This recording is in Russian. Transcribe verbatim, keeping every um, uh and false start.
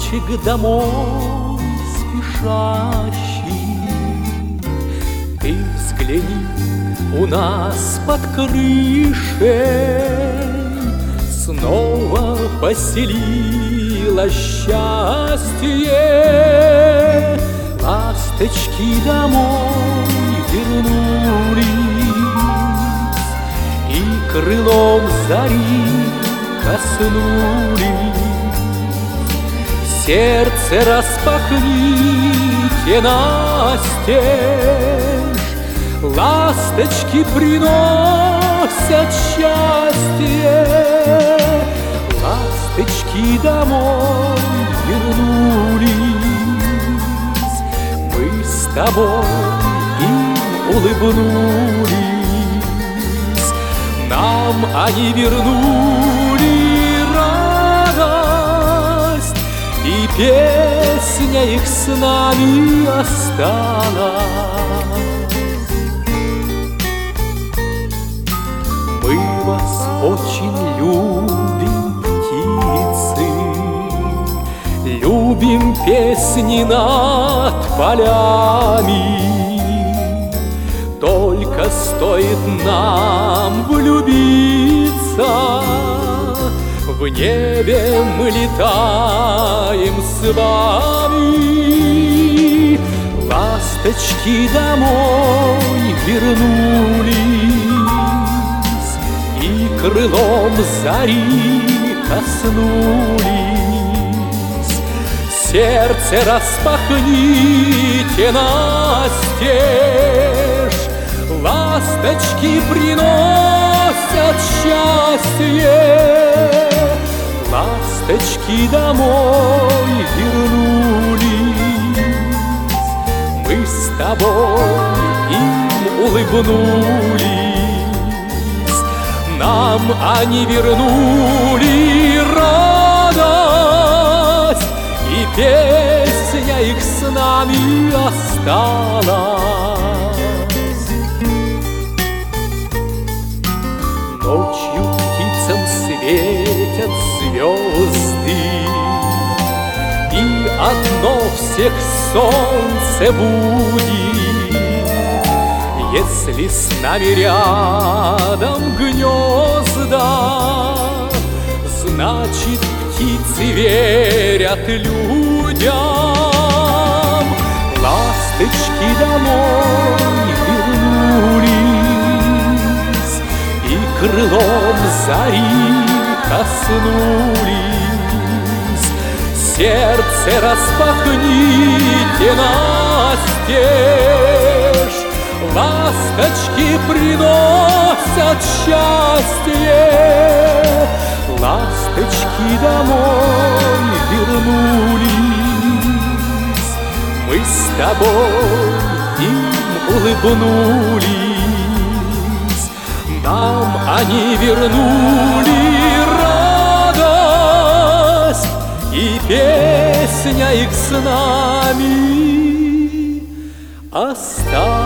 мальчик домой спешащий. Ты взгляни, у нас под крышей снова поселилось счастье. Ласточки домой вернулись, и крылом зари коснулись. Сердце распахните настежь, ласточки приносят счастье. Ласточки домой вернулись, мы с тобой им улыбнулись. Нам они вернули радость, и песня их с нами осталась. Мы вас очень любим, птицы, любим песни над полями. Только стоит нам влюбиться, в небе мы летаем с вами. Ласточки домой вернулись, и крылом зари коснулись. Сердце распахните настежь, ласточки приносят счастье. Ласточки домой вернулись, мы с тобой им улыбнулись. Нам они вернули радость, и песня их с нами осталась. Ночью птицам светят звезды, и одно всех солнце будет. Если с нами рядом гнезда, значит, птицы верят людям. Ласточки домой вернулись, и крылом зари коснулись. Сердце распахните настежь, ласточки приносят счастье. Ласточки домой вернулись, мы с тобой им улыбнулись. Нам они вернули радость, и песня их с нами осталась.